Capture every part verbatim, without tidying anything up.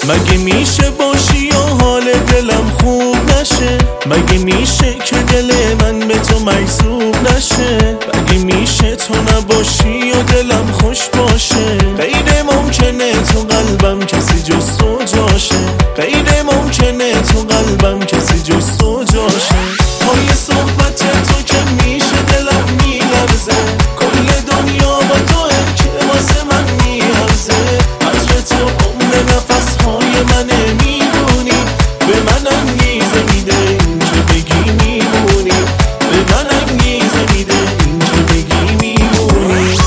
مگه میشه باشی و حال دلم خوب نشه؟ مگه میشه که دل من به تو مجذوب نشه؟ مگه میشه تو نباشی و دلم خوش باشه؟ غیر ممکنه تو قلبم کسی جز تو جاشه، غیر ممکنه تو قلبم کسی جز تو جاشه. پای صحبت تو که میشه دلم میلرزه، کل دنیا با تو که واسه من میارزه. عطر تو عمر نفسهای منه، میدونی به من انگیزه میده این که بگی میمونی، به من انگیزه میده این که بگی میمونی.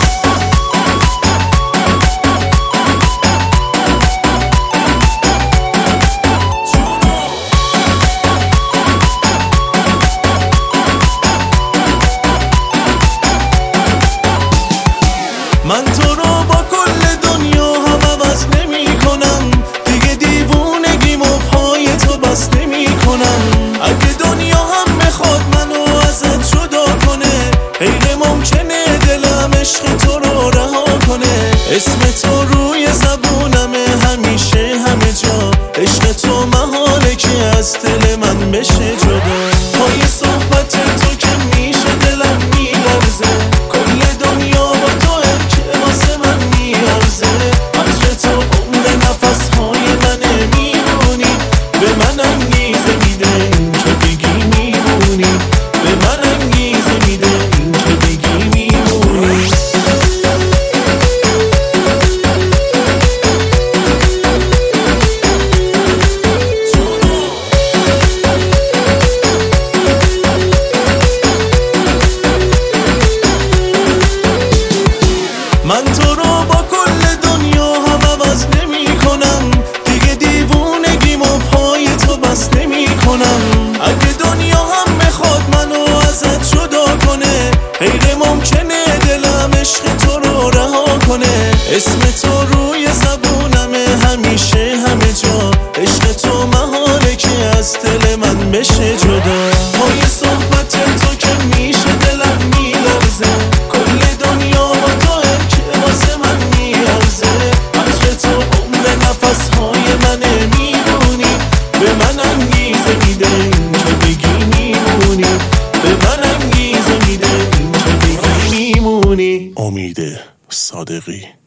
من تو رو با کل دنیا هم عوض نمی کنم، دیگه دیوونگیمو پای تو بس نمی کنم. اگه دنیا هم بخواد منو ازت جدا کنه، غیر ممکنه دلم عشق تو رو رها کنه. اسم تو روی زبونمه همیشه همه جا، عشق تو محاله که از دل من بشه جدا. پای صحبت تو که میشه دلم میلرزه، کل دنیا با تو من تو رو با کل دنیا هم عوض نمی کنم، دیگه دیوونگیمو پای تو بس نمی کنم. اگه دنیا هم بخواد منو ازت جدا کنه، غیر ممکنه دلم عشق تو رو رها کنه. اسم تو روی زبونمه همیشه همه جا، عشق تو محاله که از دل من بشه جدا. پای صحبت تو که میشه دلم میلرزه، کل دنیا با تو واسه من میارزه. عطر تو عمر نفسهای منه، میدونی به من انگیزه میده این که بگی میمونی، به من انگیزه میده این که بگی میمونی. امید صادقی.